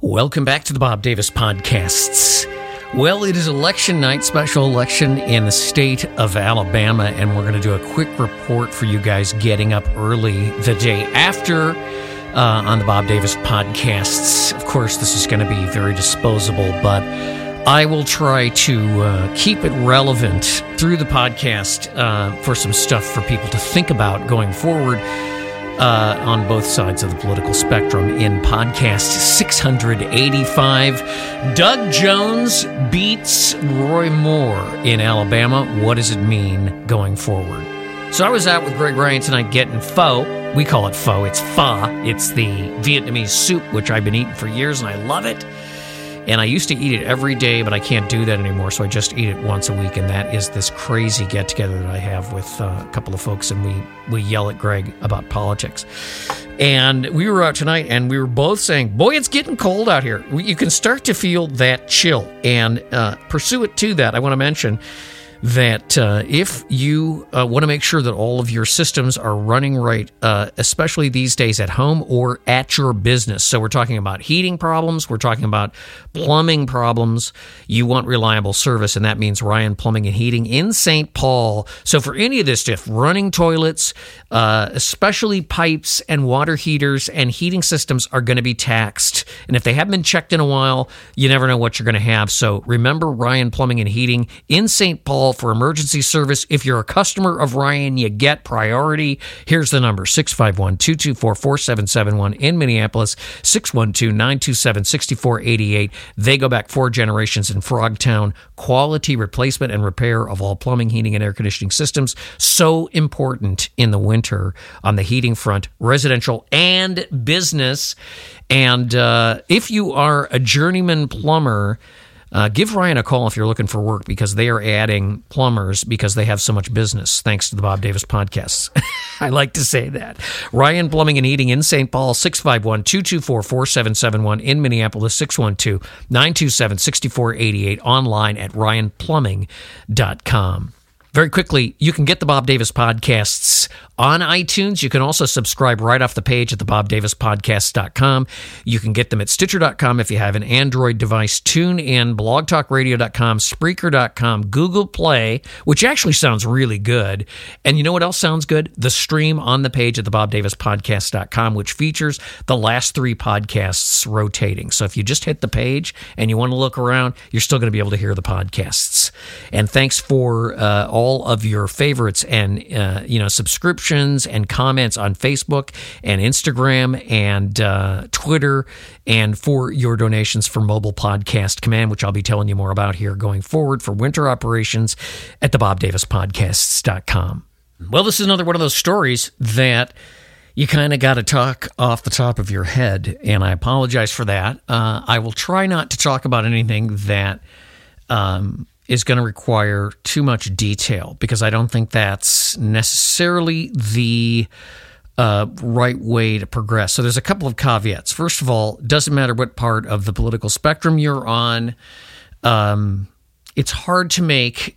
Welcome back to the Bob Davis Podcasts. Well, it is election night, special election in the state of Alabama, and we're going to do a quick report for you guys getting up early the day after on the Bob Davis Podcasts. Of course, this is going to be very disposable, but I will try to keep it relevant through the podcast for some stuff for people to think about going forward on both sides of the political spectrum. In podcast 685, Doug Jones beats Roy Moore in Alabama. What does it mean going forward? So I was out with Greg Ryan tonight getting pho. We call it pho. It's pho. It's the Vietnamese soup, which I've been eating for years, and I love it. And I used to eat it every day, but I can't do that anymore, so I just eat it once a week, and that is this crazy get-together that I have with a couple of folks, and we yell at Greg about politics. And we were out tonight, and we were both saying, boy, it's getting cold out here. You can start to feel that chill, and pursuant to that, I want to mention that if you want to make sure that all of your systems are running right, especially these days at home or at your business. So we're talking about heating problems, we're talking about plumbing problems. You want reliable service, and that means Ryan Plumbing and Heating in St. Paul. So for any of this stuff, running toilets, especially pipes and water heaters and heating systems are going to be taxed. And if they haven't been checked in a while, you never know what you're going to have. So remember Ryan Plumbing and Heating in St. Paul for emergency service. If you're a customer of Ryan, you get priority. Here's the number, 651-224-4771 in Minneapolis, 612-927-6488. They go back 4 generations in Frogtown. Quality replacement and repair of all plumbing, heating, and air conditioning systems. So important in the winter on the heating front, residential and business. And if you are a journeyman plumber, give Ryan a call if you're looking for work, because they are adding plumbers because they have so much business thanks to the Bob Davis Podcasts. I like to say that. Ryan Plumbing and Heating in St. Paul, 651-224-4771 in Minneapolis, 612-927-6488, online at ryanplumbing.com. Very quickly, you can get the Bob Davis Podcasts on iTunes. You can also subscribe right off the page at thebobdavispodcast.com. You can get them at Stitcher.com if you have an Android device, TuneIn, blogtalkradio.com, Spreaker.com, Google Play, which actually sounds really good. And you know what else sounds good? The stream on the page at thebobdavispodcast.com, which features the last 3 podcasts rotating. So if you just hit the page and you want to look around, you're still going to be able to hear the podcasts. And thanks for all of your favorites and subscriptions and comments on Facebook and Instagram and Twitter, and for your donations for Mobile Podcast Command, which I'll be telling you more about here going forward for winter operations at thebobdavispodcasts.com. Well, this is another one of those stories that you kind of got to talk off the top of your head, and I apologize for that. I will try not to talk about anything that is going to require too much detail, because I don't think that's necessarily the right way to progress. So there's a couple of caveats. First of all, it doesn't matter what part of the political spectrum you're on. It's hard to make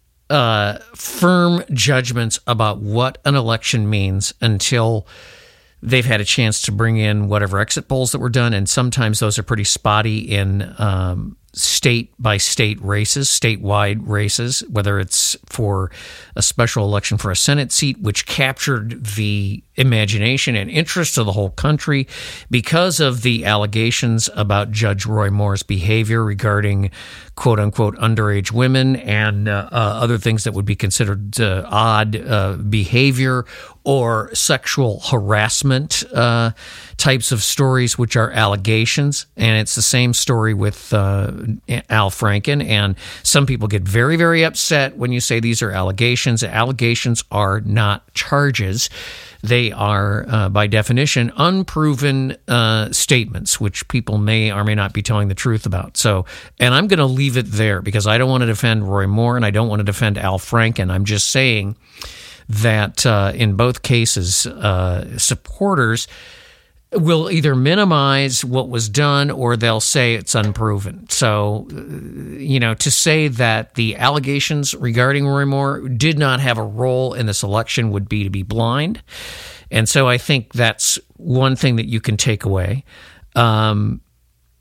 firm judgments about what an election means until they've had a chance to bring in whatever exit polls that were done, and sometimes those are pretty spotty in state-by-state races, statewide races, whether it's for a special election for a Senate seat, which captured the imagination and interest of the whole country because of the allegations about Judge Roy Moore's behavior regarding quote-unquote underage women and other things that would be considered odd behavior or sexual harassment types of stories, which are allegations. And it's the same story with Al Franken. And some people get very, very upset when you say these are allegations. Allegations are not charges. They are, by definition, unproven statements, which people may or may not be telling the truth about. So, and I'm going to leave it there because I don't want to defend Roy Moore and I don't want to defend Al Franken. I'm just saying that in both cases, supporters will either minimize what was done or they'll say it's unproven. So, to say that the allegations regarding Roy Moore did not have a role in this election would be to be blind. And so I think that's one thing that you can take away.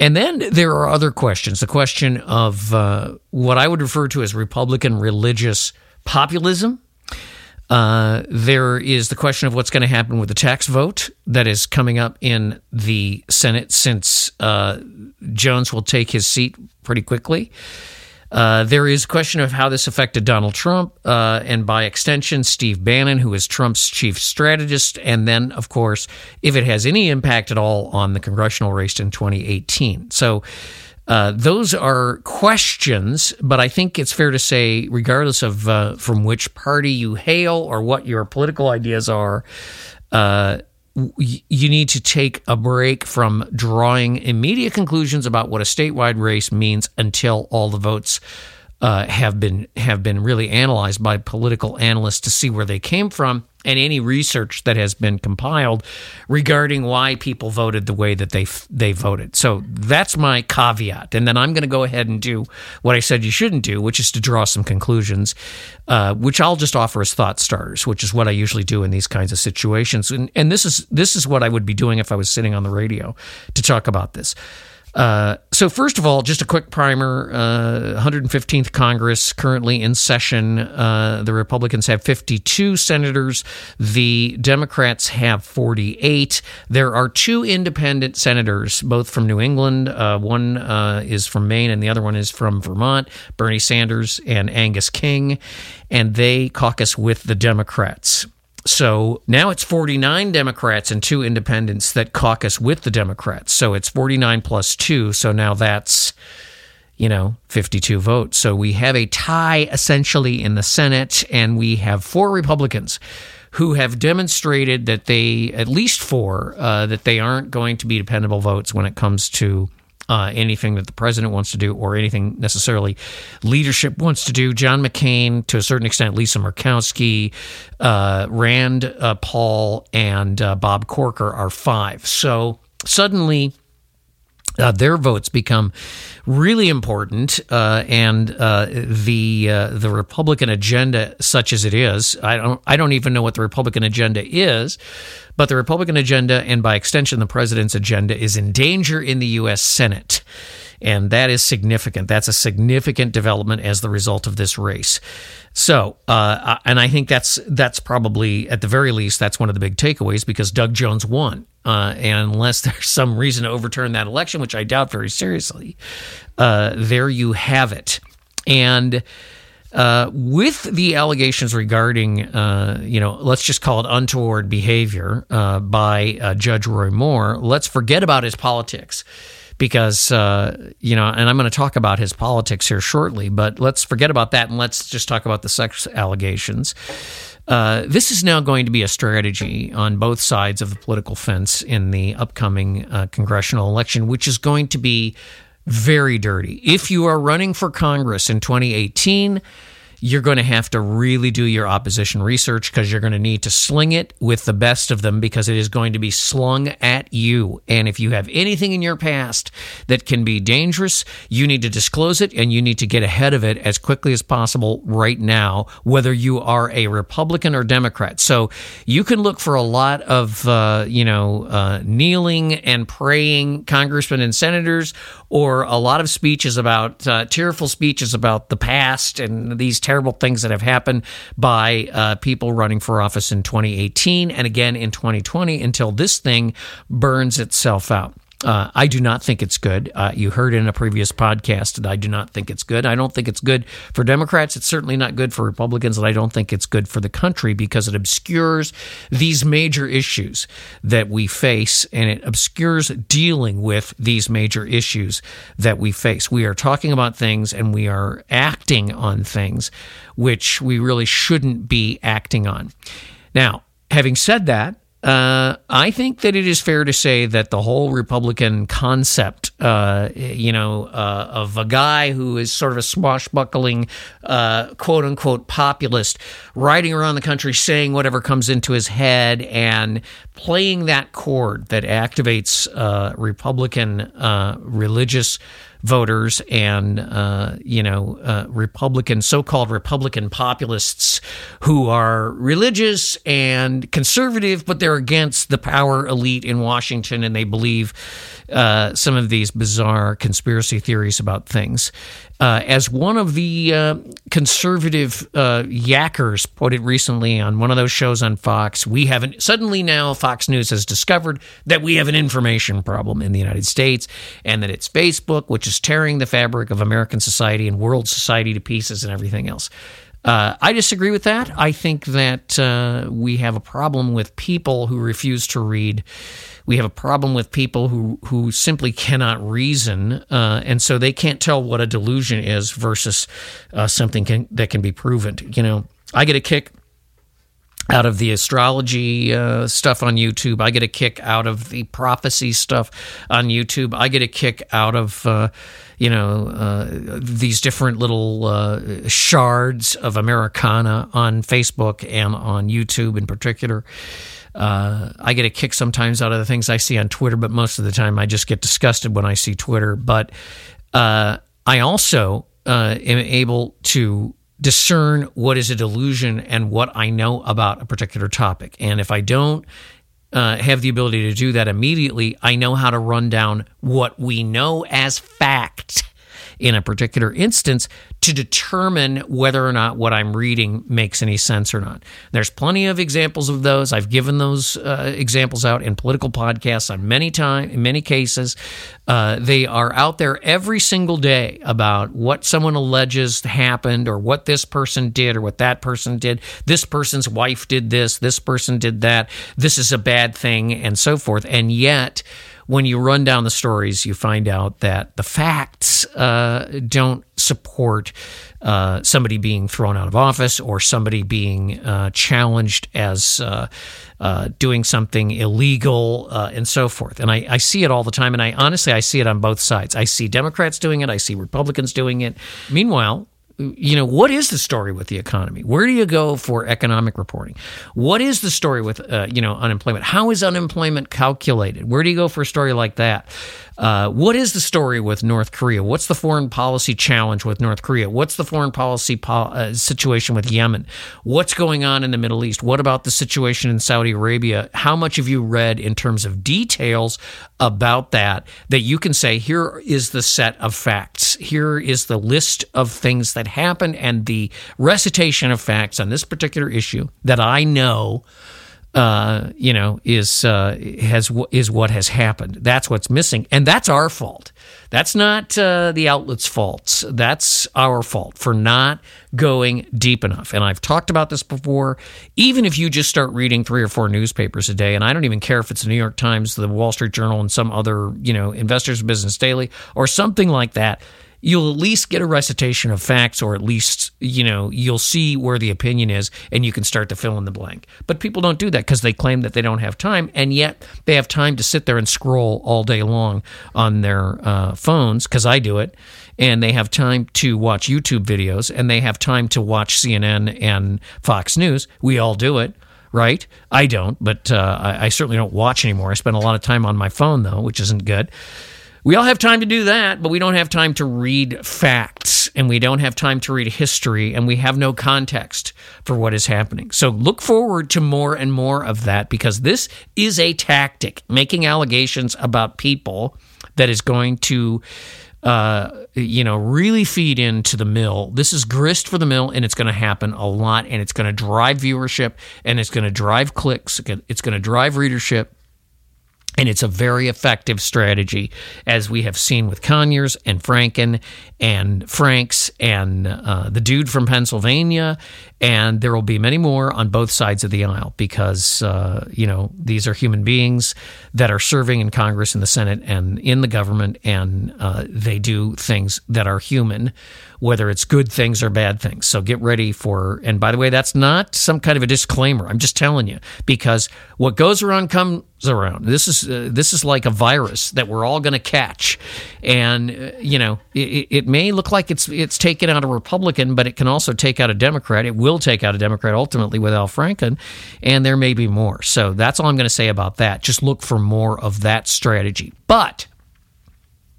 And then there are other questions. The question of what I would refer to as Republican religious populism. There is the question of what's going to happen with the tax vote that is coming up in the Senate, since Jones will take his seat pretty quickly. There is a question of how this affected Donald Trump, and by extension, Steve Bannon, who is Trump's chief strategist, and then, of course, if it has any impact at all on the congressional race in 2018. So those are questions, but I think it's fair to say, regardless of from which party you hail or what your political ideas are, you need to take a break from drawing immediate conclusions about what a statewide race means until all the votes have been really analyzed by political analysts to see where they came from, and any research that has been compiled regarding why people voted the way that they voted. So that's my caveat. And then I'm going to go ahead and do what I said you shouldn't do, which is to draw some conclusions, which I'll just offer as thought starters, which is what I usually do in these kinds of situations. And this is what I would be doing if I was sitting on the radio to talk about this. So first of all, just a quick primer, 115th Congress currently in session. The Republicans have 52 senators. The Democrats have 48. There are 2 independent senators, both from New England. One is from Maine and the other one is from Vermont, Bernie Sanders and Angus King, and they caucus with the Democrats. So now it's 49 Democrats and 2 independents that caucus with the Democrats. So it's 49 plus 2. So now that's, 52 votes. So we have a tie essentially in the Senate, and we have 4 Republicans who have demonstrated that at least 4, that they aren't going to be dependable votes when it comes to anything that the president wants to do or anything necessarily leadership wants to do. John McCain, to a certain extent, Lisa Murkowski, Rand Paul, and Bob Corker are 5. So suddenly their votes become really important, and the Republican agenda, such as it is, I don't even know what the Republican agenda is, but the Republican agenda, and by extension the president's agenda, is in danger in the U.S. Senate. And that is significant. That's a significant development as the result of this race. So, and I think that's probably, at the very least, that's one of the big takeaways, because Doug Jones won. And unless there's some reason to overturn that election, which I doubt very seriously, there you have it. And with the allegations regarding, let's just call it untoward behavior by Judge Roy Moore, let's forget about his politics. Because, and I'm going to talk about his politics here shortly, but let's forget about that and let's just talk about the sex allegations. This is now going to be a strategy on both sides of the political fence in the upcoming congressional election, which is going to be very dirty. If you are running for Congress in 2018, you're going to have to really do your opposition research, because you're going to need to sling it with the best of them, because it is going to be slung at you. And if you have anything in your past that can be dangerous, you need to disclose it, and you need to get ahead of it as quickly as possible right now, whether you are a Republican or Democrat. So you can look for a lot of, kneeling and praying congressmen and senators, or a lot of speeches about, tearful speeches about the past and these terrible things that have happened by people running for office in 2018 and again in 2020, until this thing burns itself out. I do not think it's good. You heard in a previous podcast that I do not think it's good. I don't think it's good for Democrats. It's certainly not good for Republicans, and I don't think it's good for the country, because it obscures these major issues that we face, and it obscures dealing with these major issues that we face. We are talking about things and we are acting on things which we really shouldn't be acting on. Now, having said that, I think that it is fair to say that the whole Republican concept, of a guy who is sort of a swashbuckling, quote unquote, populist, riding around the country saying whatever comes into his head and playing that chord that activates Republican religious voters and, so-called Republican populists who are religious and conservative, but they're against the power elite in Washington, and they believe some of these bizarre conspiracy theories about things. As one of the conservative yackers put it recently on one of those shows on Fox, suddenly now Fox News has discovered that we have an information problem in the United States, and that it's Facebook, which is tearing the fabric of American society and world society to pieces and everything else. I disagree with that. I think that we have a problem with people who refuse to read. We have a problem with people who simply cannot reason, and so they can't tell what a delusion is versus something that can be proven. I get a kick out of the astrology stuff on YouTube. I get a kick out of the prophecy stuff on YouTube. I get a kick out of these different little shards of Americana on Facebook and on YouTube in particular. I get a kick sometimes out of the things I see on Twitter, but most of the time I just get disgusted when I see Twitter. But I also am able to discern what is a delusion and what I know about a particular topic. And if I don't have the ability to do that immediately, I know how to run down what we know as fact in a particular instance to determine whether or not what I'm reading makes any sense or not. There's plenty of examples of those. I've given those examples out in political podcasts on in many cases. They are out there every single day about what someone alleges happened or what this person did or what that person did. This person's wife did this. This person did that. This is a bad thing and so forth. And yet, when you run down the stories, you find out that the facts don't support somebody being thrown out of office or somebody being challenged as doing something illegal and so forth. And I see it all the time, and I see it on both sides. I see Democrats doing it. I see Republicans doing it. Meanwhile, what is the story with the economy? Where do you go for economic reporting? What is the story with, unemployment? How is unemployment calculated? Where do you go for a story like that? What is the story with North Korea? What's the foreign policy challenge with North Korea? What's the foreign policy situation with Yemen? What's going on in the Middle East? What about the situation in Saudi Arabia? How much have you read in terms of details about that you can say, here is the set of facts. Here is the list of things that happened and the recitation of facts on this particular issue that I know is what has happened. That's what's missing, and that's our fault. That's not the outlet's faults. That's our fault for not going deep enough. And I've talked about this before. Even if you just start reading 3 or 4 newspapers a day, and I don't even care if it's the New York Times, the Wall Street Journal, and some other, Investors Business Daily or something like that, you'll at least get a recitation of facts, or at least, you'll see where the opinion is, and you can start to fill in the blank. But people don't do that because they claim that they don't have time, and yet they have time to sit there and scroll all day long on their phones, because I do it, and they have time to watch YouTube videos, and they have time to watch CNN and Fox News. We all do it. Right? I don't, but I certainly don't watch anymore. I spend a lot of time on my phone, though, which isn't good. We all have time to do that, but we don't have time to read facts, and we don't have time to read history, and we have no context for what is happening. So look forward to more and more of that, because this is a tactic, making allegations about people, that is going to really feed into the mill. This is grist for the mill, and it's going to happen a lot, and it's going to drive viewership, and it's going to drive clicks, it's going to drive readership. And it's a very effective strategy, as we have seen with Conyers and Franken and Franks and the dude from Pennsylvania. And there will be many more on both sides of the aisle, because, these are human beings that are serving in Congress and the Senate and in the government, and they do things that are human, whether it's good things or bad things. So get ready for, and by the way, that's not some kind of a disclaimer. I'm just telling you, because what goes around comes around. This is like a virus that we're all going to catch, and it may look like it's taken out a Republican, but it can also take out a Democrat. It will take out a Democrat ultimately with Al Franken, and there may be more. So that's all I'm going to say about that. Just look for more of that strategy. But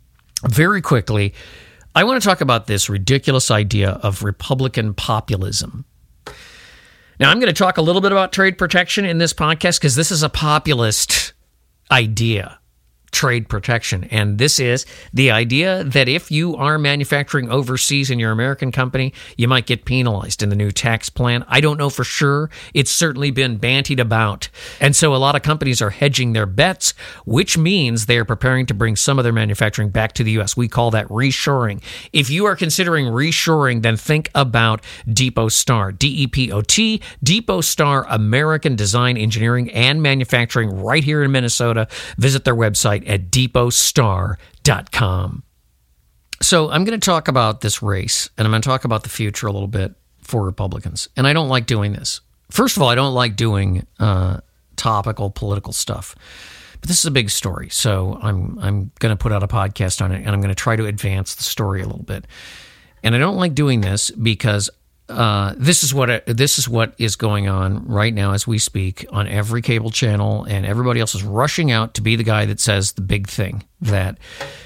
very quickly, I want to talk about this ridiculous idea of Republican populism. Now, I'm going to talk a little bit about trade protection in this podcast because this is a populist idea, trade protection. And this is the idea that if you are manufacturing overseas in your American company, you might get penalized in the new tax plan. I don't know for sure. It's certainly been bantied about. And so a lot of companies are hedging their bets, which means they are preparing to bring some of their manufacturing back to the U.S. We call that reshoring. If you are considering reshoring, then think about Depot Star, DEPOT, Depot Star, American Design, Engineering, and Manufacturing right here in Minnesota. Visit their website at depotstar.com. So I'm going to talk about this race, and I'm going to talk about the future a little bit for Republicans. And I don't like doing this. First of all, I don't like doing topical political stuff. But this is a big story, so I'm going to put out a podcast on it, and I'm going to try to advance the story a little bit. And I don't like doing this because this is what is going on right now as we speak on every cable channel, and everybody else is rushing out to be the guy that says the big thing that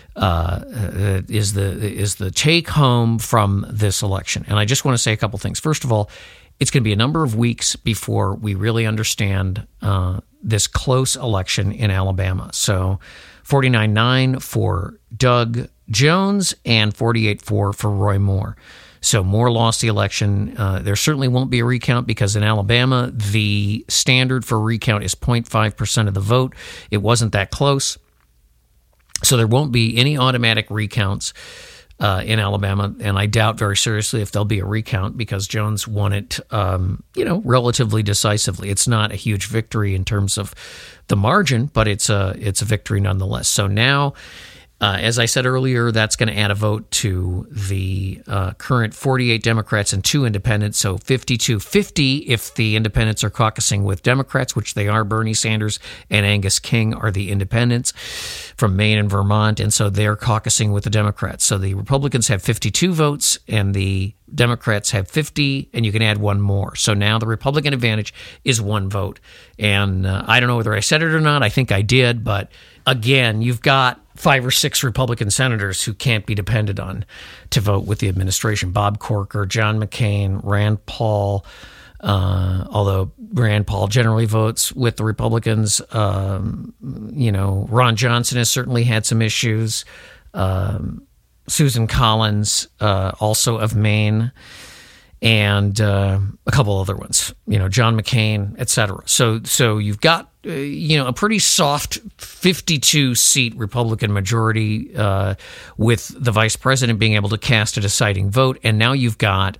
is the take home from this election. And I just want to say a couple things. First of all, it's going to be a number of weeks before we really understand this close election in Alabama. So 49-9 for Doug Jones and 48-4 for Roy Moore. So Moore lost the election. There certainly won't be a recount because in Alabama, the standard for recount is 0.5% of the vote. It wasn't that close. So there won't be any automatic recounts in Alabama, and I doubt very seriously if there'll be a recount because Jones won it, relatively decisively. It's not a huge victory in terms of the margin, but it's a victory nonetheless. So now, as I said earlier, that's going to add a vote to the current 48 Democrats and 2 independents, so 52-50 if the independents are caucusing with Democrats, which they are. Bernie Sanders and Angus King are the independents from Maine and Vermont, and so they're caucusing with the Democrats. So the Republicans have 52 votes, and the Democrats have 50, and you can add one more. So now the Republican advantage is 1 vote. And I don't know whether I said it or not. I think I did, but again, you've got 5 or 6 Republican senators who can't be depended on to vote with the administration. Bob Corker, John McCain, Rand Paul, although Rand Paul generally votes with the Republicans. Ron Johnson has certainly had some issues. Susan Collins, also of Maine, and a couple other ones, John McCain, et cetera. So you've got, a pretty soft 52-seat Republican majority with the vice president being able to cast a deciding vote. And now you've got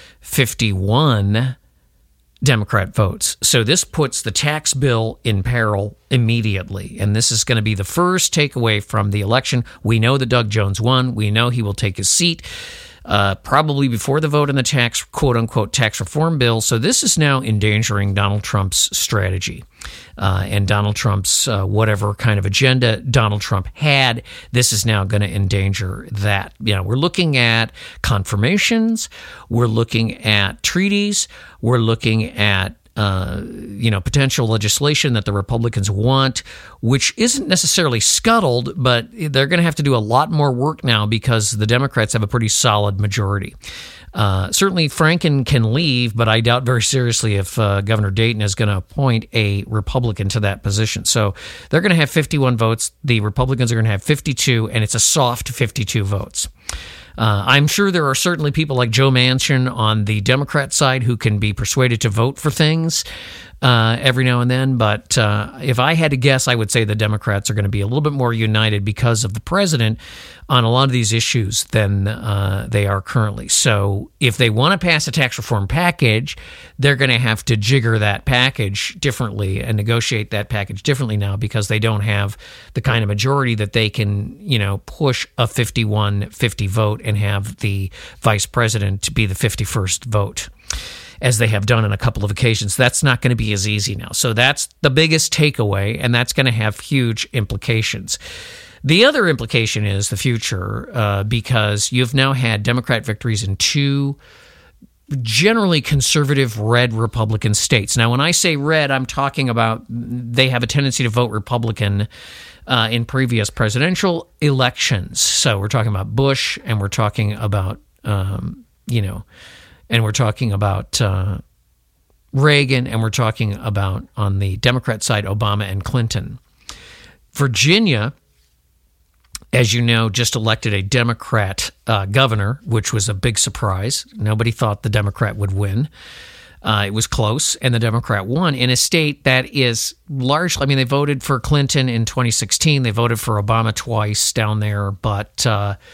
51 Democrat votes. So this puts the tax bill in peril immediately. And this is going to be the first takeaway from the election. We know that Doug Jones won. We know he will take his seat. Probably before the vote on the quote-unquote tax reform bill. So this is now endangering Donald Trump's strategy and Donald Trump's whatever kind of agenda Donald Trump had. This is now going to endanger that. We're looking at confirmations. We're looking at treaties. We're looking at potential legislation that the Republicans want, which isn't necessarily scuttled, but they're going to have to do a lot more work now because the Democrats have a pretty solid majority. Certainly Franken can leave, but I doubt very seriously if Governor Dayton is going to appoint a Republican to that position. So they're going to have 51 votes. The Republicans are going to have 52, and it's a soft 52 votes. I'm sure there are certainly people like Joe Manchin on the Democrat side who can be persuaded to vote for things every now and then. But if I had to guess, I would say the Democrats are going to be a little bit more united because of the president on a lot of these issues than they are currently. So if they want to pass a tax reform package, they're going to have to jigger that package differently and negotiate that package differently now because they don't have the kind of majority that they can, push a 51-50 vote and have the vice president to be the 51st vote, as they have done on a couple of occasions. That's not going to be as easy now. So that's the biggest takeaway, and that's going to have huge implications. The other implication is the future, because you've now had Democrat victories in 2 generally conservative red Republican states. Now, when I say red, I'm talking about they have a tendency to vote Republican in previous presidential elections. So we're talking about Bush, and we're talking about, and we're talking about Reagan, and we're talking about, on the Democrat side, Obama and Clinton. Virginia, as you know, just elected a Democrat governor, which was a big surprise. Nobody thought the Democrat would win. It was close, and the Democrat won in a state that is largely, I mean, they voted for Clinton in 2016. They voted for Obama twice down there, but,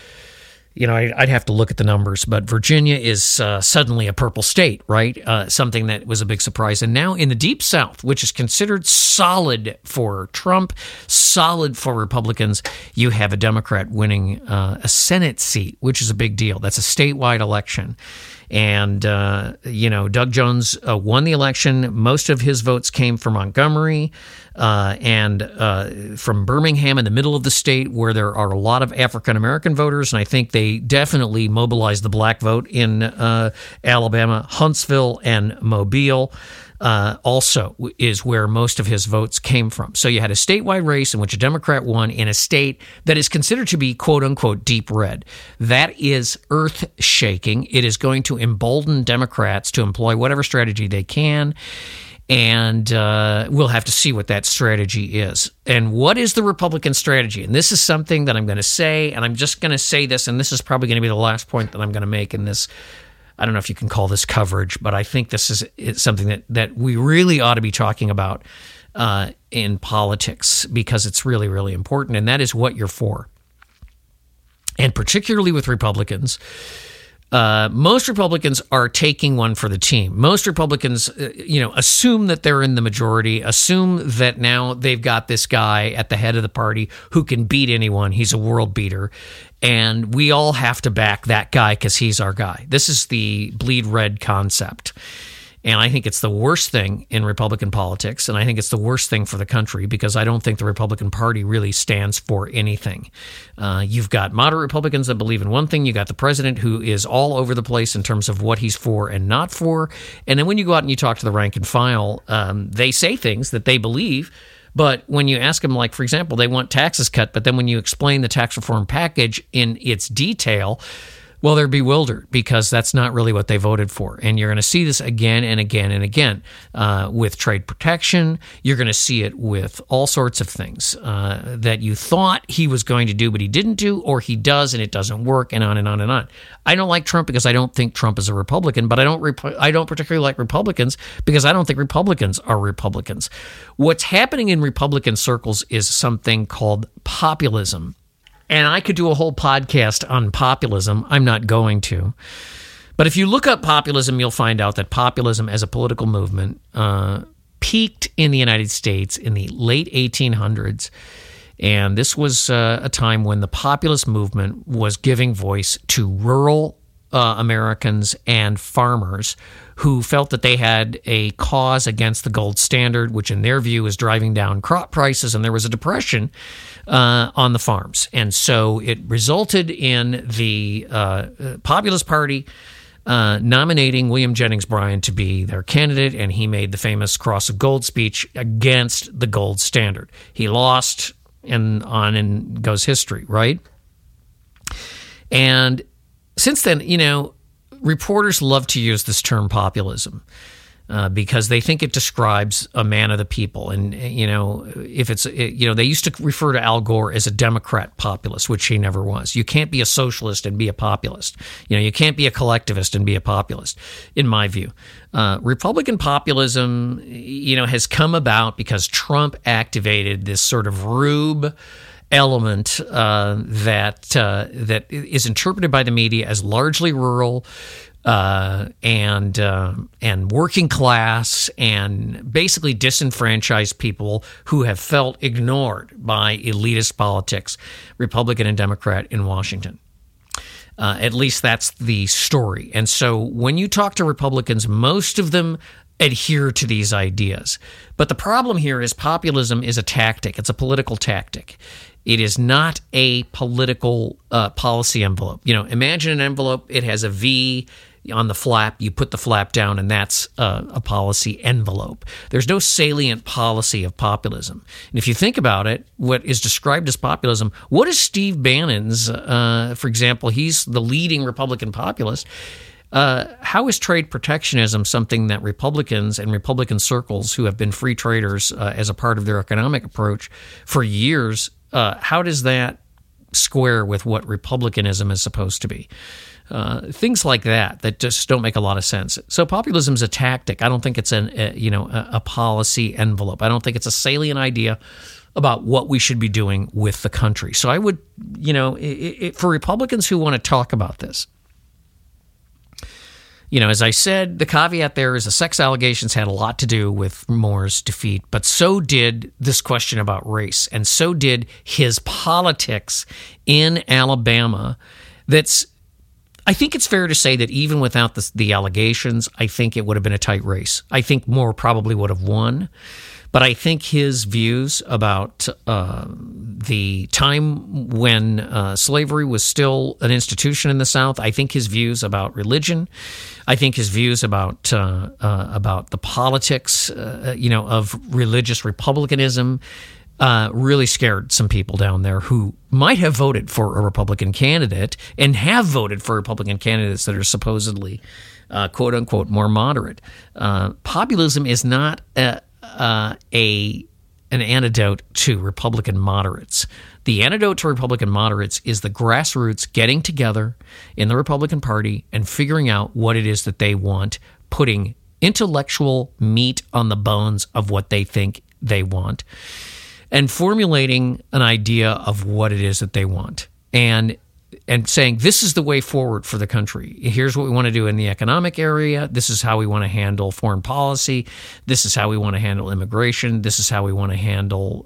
I'd have to look at the numbers. But Virginia is suddenly a purple state, right? Something that was a big surprise. And now in the Deep South, which is considered solid for Trump, solid for Republicans, you have a Democrat winning a Senate seat, which is a big deal. That's a statewide election. And, Doug Jones won the election. Most of his votes came from Montgomery and from Birmingham in the middle of the state, where there are a lot of African-American voters. And I think they definitely mobilized the black vote in Alabama. Huntsville and Mobile also is where most of his votes came from. So you had a statewide race in which a Democrat won in a state that is considered to be, quote unquote, deep red. That is earth-shaking. It is going to embolden Democrats to employ whatever strategy they can. And we'll have to see what that strategy is. And what is the Republican strategy? And this is something that I'm going to say, and I'm just going to say this, and this is probably going to be the last point that I'm going to make in this. I don't know if you can call this coverage, but I think this is something that we really ought to be talking about in politics, because it's really, really important, and that is what you're for. And particularly with Republicans, most Republicans are taking one for the team. Most Republicans, assume that they're in the majority, assume that now they've got this guy at the head of the party who can beat anyone. He's a world beater. And we all have to back that guy because he's our guy. This is the bleed red concept. And I think it's the worst thing in Republican politics, and I think it's the worst thing for the country, because I don't think the Republican Party really stands for anything. You've got moderate Republicans that believe in one thing. You got the president who is all over the place in terms of what he's for and not for. And then when you go out and you talk to the rank and file, they say things that they believe. But when you ask them, like, for example, they want taxes cut, but then when you explain the tax reform package in its detail, well, they're bewildered, because that's not really what they voted for. And you're going to see this again and again and again with trade protection. You're going to see it with all sorts of things that you thought he was going to do, but he didn't do, or he does and it doesn't work, and on and on and on. I don't like Trump because I don't think Trump is a Republican, but I don't particularly like Republicans because I don't think Republicans are Republicans. What's happening in Republican circles is something called populism. And I could do a whole podcast on populism. I'm not going to. But if you look up populism, you'll find out that populism as a political movement peaked in the United States in the late 1800s. And this was a time when the populist movement was giving voice to rural Americans and farmers who felt that they had a cause against the gold standard, which in their view is driving down crop prices, and there was a depression on the farms. And so it resulted in the Populist Party nominating William Jennings Bryan to be their candidate, and he made the famous Cross of Gold speech against the gold standard. He lost, and on and goes history, right? And since then, reporters love to use this term populism because they think it describes a man of the people. And, if it's, they used to refer to Al Gore as a Democrat populist, which he never was. You can't be a socialist and be a populist. You can't be a collectivist and be a populist, in my view. Republican populism, has come about because Trump activated this sort of rube element that is interpreted by the media as largely rural and working class and basically disenfranchised people who have felt ignored by elitist politics, Republican and Democrat in Washington. At least that's the story. And so when you talk to Republicans, most of them adhere to these ideas. But the problem here is populism is a tactic. It's a political tactic. It is not a political policy envelope. Imagine an envelope. It has a V. on the flap, you put the flap down, and that's a policy envelope. There's no salient policy of populism. And if you think about it, what is described as populism, what is Steve Bannon's, for example, he's the leading Republican populist. How is trade protectionism something that Republicans and Republican circles who have been free traders as a part of their economic approach for years, how does that square with what republicanism is supposed to be? Things like that just don't make a lot of sense. So populism is a tactic. I don't think it's a policy envelope. I don't think it's a salient idea about what we should be doing with the country. So I would, for Republicans who want to talk about this, as I said, the caveat there is the sex allegations had a lot to do with Moore's defeat, but so did this question about race, and so did his politics in Alabama. I think it's fair to say that even without the allegations, I think it would have been a tight race. I think Moore probably would have won. But I think his views about the time when slavery was still an institution in the South, I think his views about religion, I think his views about the politics, of religious republicanism, really scared some people down there who might have voted for a Republican candidate and have voted for Republican candidates that are supposedly, quote unquote, more moderate. Populism is not an antidote to Republican moderates. The antidote to Republican moderates is the grassroots getting together in the Republican Party and figuring out what it is that they want, putting intellectual meat on the bones of what they think they want, and formulating an idea of what it is that they want, and saying, this is the way forward for the country. Here's what we want to do in the economic area. This is how we want to handle foreign policy. This is how we want to handle immigration. This is how we want to handle,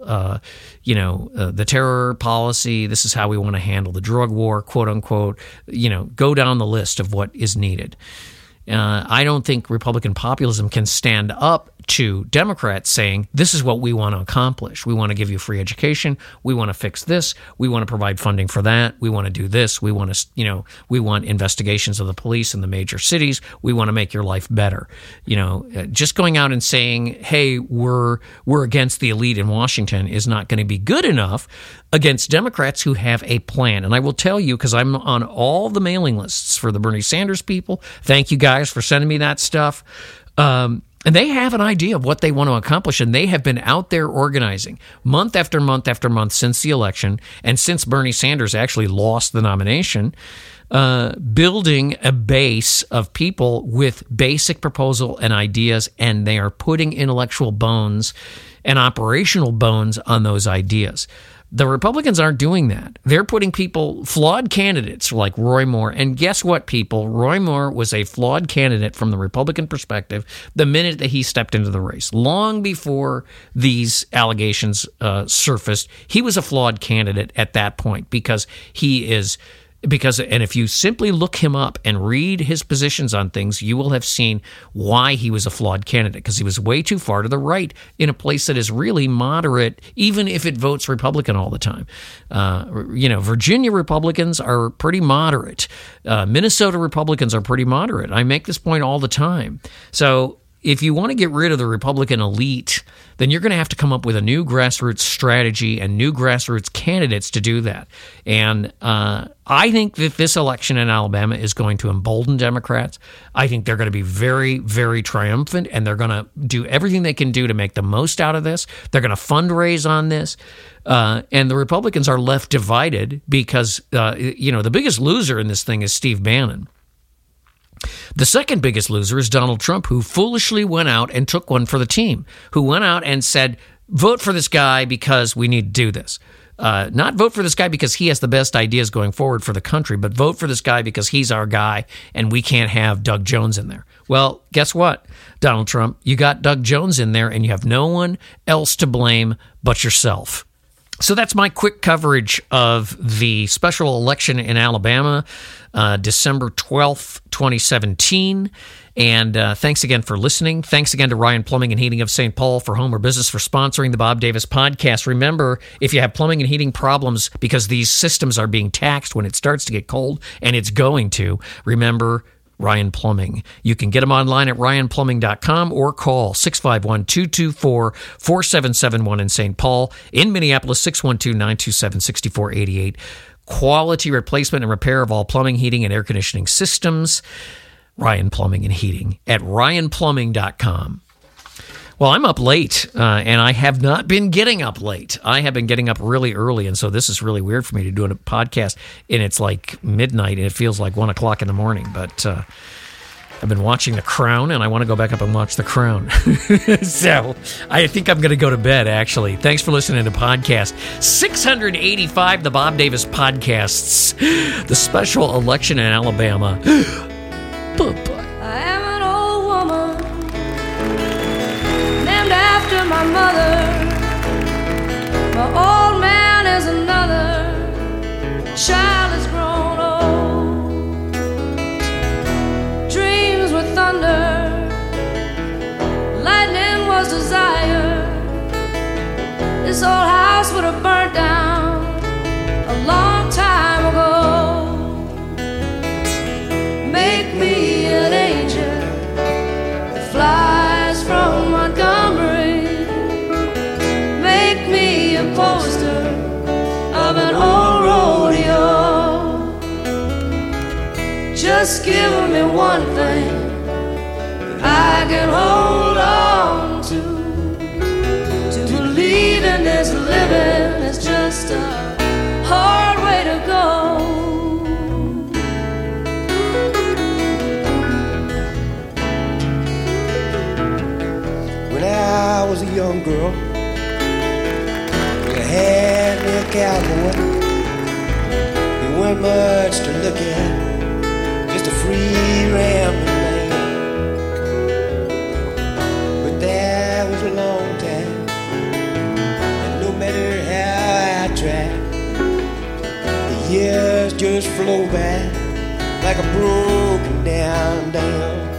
the terror policy. This is how we want to handle the drug war, quote unquote. Go down the list of what is needed. I don't think Republican populism can stand up to Democrats saying, this is what we want to accomplish. We want to give you free education. We want to fix this. We want to provide funding for that. We want to do this. We want to, we want investigations of the police in the major cities. We want to make your life better. Just going out and saying, hey, we're against the elite in Washington is not going to be good enough against Democrats who have a plan. And I will tell you, because I'm on all the mailing lists for the Bernie Sanders people. Thank you guys for sending me that stuff. And they have an idea of what they want to accomplish, and they have been out there organizing month after month after month since the election, and since Bernie Sanders actually lost the nomination, building a base of people with basic proposal and ideas, and they are putting intellectual bones and operational bones on those ideas. The Republicans aren't doing that. They're putting flawed candidates like Roy Moore. And guess what, people? Roy Moore was a flawed candidate from the Republican perspective the minute that he stepped into the race. Long before these allegations surfaced, he was a flawed candidate at that point because and if you simply look him up and read his positions on things, you will have seen why he was a flawed candidate, because he was way too far to the right in a place that is really moderate, even if it votes Republican all the time. Virginia Republicans are pretty moderate. Minnesota Republicans are pretty moderate. I make this point all the time. So if you want to get rid of the Republican elite, then you're going to have to come up with a new grassroots strategy and new grassroots candidates to do that. And I think that this election in Alabama is going to embolden Democrats. I think they're going to be very, very triumphant, and they're going to do everything they can do to make the most out of this. They're going to fundraise on this. And the Republicans are left divided because, the biggest loser in this thing is Steve Bannon. The second biggest loser is Donald Trump, who foolishly went out and took one for the team, who went out and said, vote for this guy because we need to do this. Not vote for this guy because he has the best ideas going forward for the country, but vote for this guy because he's our guy and we can't have Doug Jones in there. Well, guess what, Donald Trump? You got Doug Jones in there and you have no one else to blame but yourself. So that's my quick coverage of the special election in Alabama, December 12th, 2017. And thanks again for listening. Thanks again to Ryan Plumbing and Heating of St. Paul for Home or Business for sponsoring the Bob Davis Podcast. Remember, if you have plumbing and heating problems because these systems are being taxed when it starts to get cold, and it's going to, remember, Ryan Plumbing. You can get them online at ryanplumbing.com or call 651-224-4771 in St. Paul. In Minneapolis, 612-927-6488. Quality replacement and repair of all plumbing, heating, and air conditioning systems. Ryan Plumbing and Heating at ryanplumbing.com. Well, I'm up late, and I have not been getting up late. I have been getting up really early, and so this is really weird for me to do a podcast, and it's like midnight, and it feels like 1 o'clock in the morning. But I've been watching The Crown, and I want to go back up and watch The Crown. So I think I'm going to go to bed, actually. Thanks for listening to podcast 685, the Bob Davis Podcasts, the special election in Alabama. Bye-bye. I am an old woman named after my mother. My old man is another. Child has grown old. Dreams were thunder. Lightning was desire. This old house would have burnt down a long time ago. Make me an angel that flies from Montgomery. Make me a poster of an old rodeo. Just give me one thing that I can hold on to. To believe in this living is just a hard way to go. When I was a young girl, I had me a cowboy. He wasn't much to look at, just a free rambling man. But that was a long time, and no matter how I tried, the years just flow by like a broken down dam.